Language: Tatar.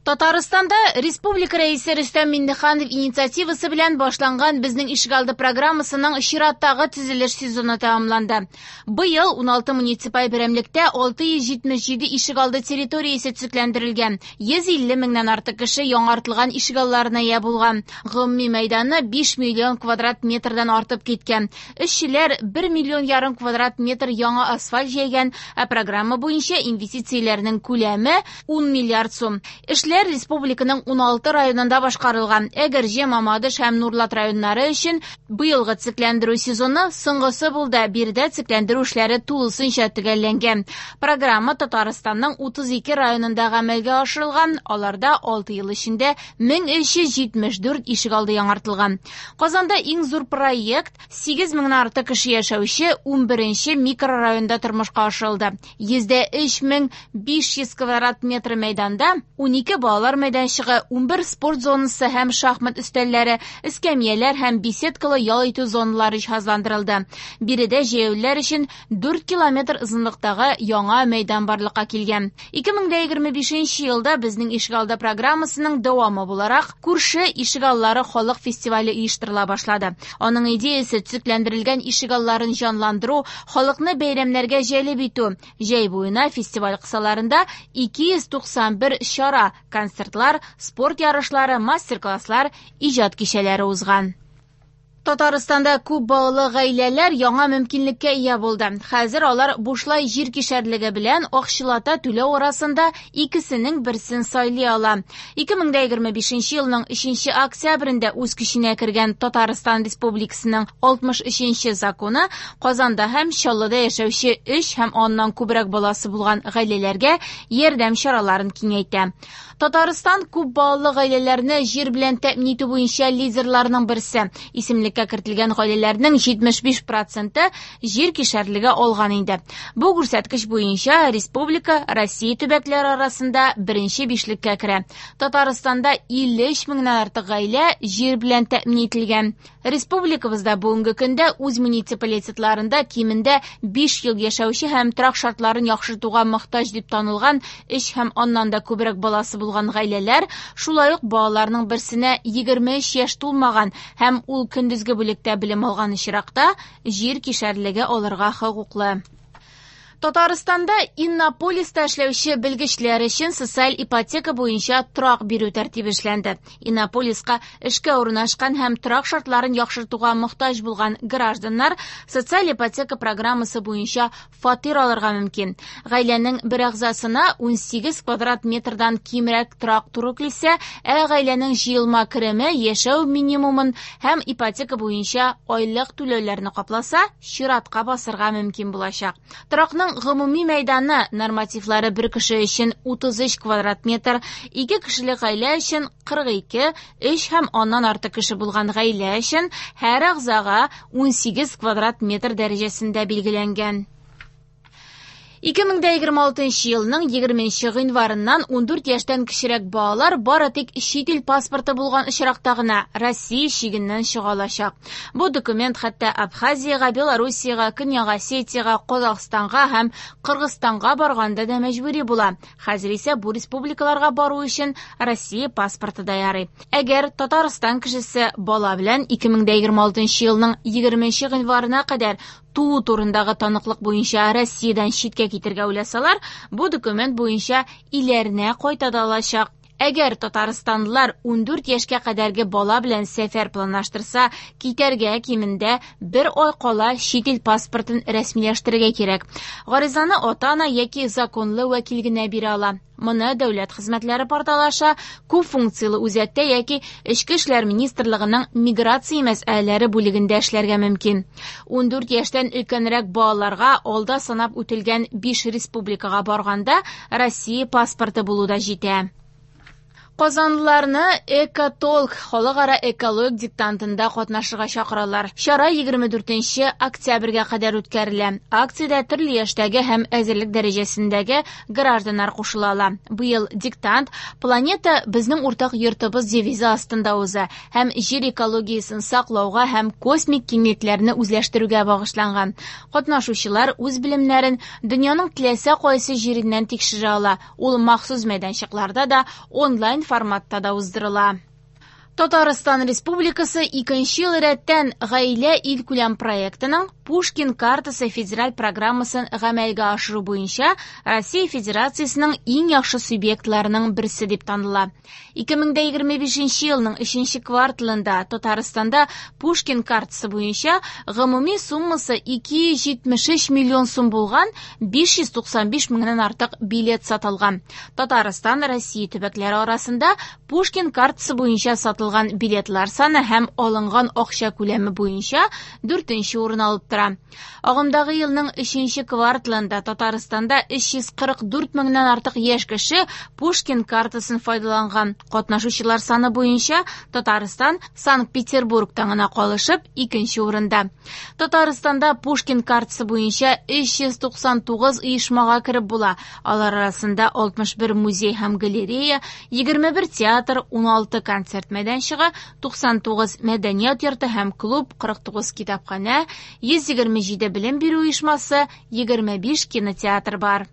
Татарстанда республика рәисе Рөстәм Миңнеханов инициативасы белән башланган безнең ишегалды программасының чираттагы төзелеш сезоны тәмамланды. Быел 16 муниципаль берәмлектә 677 ишегалды территориясе төзекләндерелгән. 150 меңнән артык кеше яңартылган ишегалларына ия булган. Гомуми мәйданы 5 миллион квадрат метрдан артып киткән. Эшчеләр 1,5 миллион квадрат метр яңа асфальт җәйгән, программа буенча инвестицияләрнең күләме 10 миллиард сум. Республиканың 16 районында башкарылган. Әгерҗе, Мамадыш һәм Нурлат районнары өчен быелгы цикләндерү сезоны соңгысы булды. Биредә цикләндерү эшләре тулысынча төгәлләнгән. Программа Татарстанның 32 районында гамәлгә ашырылган. Аларда 6 ел эчендә 1374 ишегалды яңартылган. Казанда иң зур проект 8 меңнән артык кеше яшәүче 11нче микрорайонда тормышка ашырылды. 103,500 квадрат метр мәйданда 12 балалар мәйданчыгы, 11 спорт зонасы һәм шахмат өстәлләре, эскәмияләр һәм беседкалы ял итү зоналары җиһазландырылды. Биредә җәяүлеләр өчен 4 километр озынлыктагы яңа мәйдан барлыкка килгән. 2025 елда безнең ишегалды программасының дәвамы буларак күрше ишегаллары халык фестивале оештырыла башлады. Аның идеясе цикләндерелгән ишегалларын җанландыру, халыкны бәйрәмнәргә җәлеп итү. Җәй буена фестиваль кысаларында 291 чара, концертлар, спорт ярышлары, мастер-класслар, иҗат кичәләре узган. Татарстанда күп балалы гаиләләр яңа мөмкинлеккә ия булды. Хәзер алар бушлай җир кишәрлеге белән акчылата түләү арасында икесенең берсен сайлый ала. 2025 елның 3 октябрендә үз көченә кергән Татарстан Республикасының 63 законы Казанда һәм Чаллыда яшәүче 3 һәм аннан күбрәк баласы булган гаиләләргә ярдәм чараларын киңәйтә. Татарстан күп балалы гаиләләрне җир белән тәэмин итү буенча лидерларның берсе. Исемлеккә кертелгән гаиләләрнең 75% җир кишәрлеге алган инде. Бу күрсәткеч буенча республика Россия төбәкләре арасында беренче бишлеккә керә. Татарстанда 53 меңнән артык гаилә җир белән тәэмин ителгән. Республикабызда бүгенге көндә үз муниципалитетларында кимендә 5 ел яшәүче һәм торак шартларын яхшыртуга мохтаҗ дип танылган 3 һәм аннан да күбрәк баласы булган гаиләләр, шулай ук балаларның берсенә 23 яшь тулмаган һәм ул көндезге бүлектә белем алган очракта җир кишәрлеге алырга хокуклы. Татарстанда Иннополиста эшләүче белгечләр өчен социаль ипотека буенча торак бирү тәртибе эшләнде. Иннополиска эшкә урнашкан һәм торак шартларын яхшыртуга мохтаҗ булган гражданнар социаль ипотека программасы буенча фатир алырга мөмкин. Гаиләнең бер әгъзасына 18 квадрат метрдан кимрәк торак туры килсә, гаиләнең җыелма кереме, яшәү минимумын һәм ипотека буенча айлык түләүләрне капласа, чиратка басырга мөмкин булачак. Торакның гомуми мәйданы нормативлары бер кеше өчен 33 квадрат метр, 2 кешелек гаилә өчен 42, 3 һәм аннан артык кеше булган гаилә өчен һәр әгъзага 18 квадрат метр дәрәҗәсендә билгеләнгән. 2026 елның 20 гыйнварыннан 14 яшьтән кечерәк балалар бары тик чит ил паспорты булган очракта гына Россия чигеннән чыга алачак. Бу документ хәтта Абхазиягә, Белоруссиягә, Көньяк Осетиягә, Казакъстанга һәм Кыргызстанга барганда да мәҗбүри була. Хәзер исә бу республикаларга бару өчен Россия паспорты да ярый. Әгәр Татарстан кешесе бала белән 2026 елның 20 гыйнварына кадәр туу турындагы таныклык буенча Россиядән читкә китергә уйласалар, бу документ буенча иләренә кайта да алачак. Әгәр Татарстанлылар 14 яшькә кадәрге бала белән сәфәр планлаштырса, китәргә кимендә 1 ай кала чит ил паспортын рәсмиләштерергә кирәк. Гаризаны ата-ана яки законлы вәкил генә бирә ала. Моны дәүләт хезмәтләре порталы аша күп функциялы үзәктә яки Эчке эшләр министрлыгының миграция мәсьәләләре бүлегендә эшләргә мөмкин. 14 яшьтән өлкәнрәк балаларга алда санап үтелгән 5 республикага барганда Россия паспорты булуда җитә. Казанлыларны Экотолк халыкара экологик диктантында катнашырга чакыралар. Чара 24 октябрьгә кадәр үткәрелә. Акциядә төрле яшьтәге һәм әзерлек дәрәҗәсендәге гражданнар кушыла. Быел диктант «Планета безнең уртак йортыбыз» девизы астында уза һәм җир экологиясын саклауга һәм космик киңлекләрне үзләштерүгә багышланган. Катнашучылар үз белемнәрен дөньяның теләсә кайсы җиреннән тикшерә ала. Ул махсус мәйданчыкларда да, онлайн форматта да уздырыла. Татарстан Республикасы 2нче ел рәттән гаилә илкүләм проектының Пушкин картасы федераль программасын гамәлгә ашыру буенча Россия Федерациясының иң яхшы субъектларының берсе дип таныла. 2025 елның 3нче кварталында Татарстанда Пушкин картасы буенча гомуми суммасы 273 миллион сум булган 595 меңнән артык билет сатылган. Татарстан Россия төбәкләре арасында Пушкин картасы буенча сатылган билетлар саны һәм алынган акча күләме буенча 4нче урын алып тора. Агымдагы елның 3нче кварталында Татарстанда 344 меңнән артык яшь кеше Пушкин картасын файдаланган. Катнашучылар саны буенча Татарстан Санкт-Петербургтан гына калышып 2нче урында. Татарстанда Пушкин картасы буенча 399 оешмага кереп була. Алар арасында 61 музей һәм галерея, 21 театр, 16 концерт мәйданчыгы, 99 мәдәният йорты һәм клуб, 49 китапханә, 127 белем бирү оешмасы, 25 кинотеатр бар.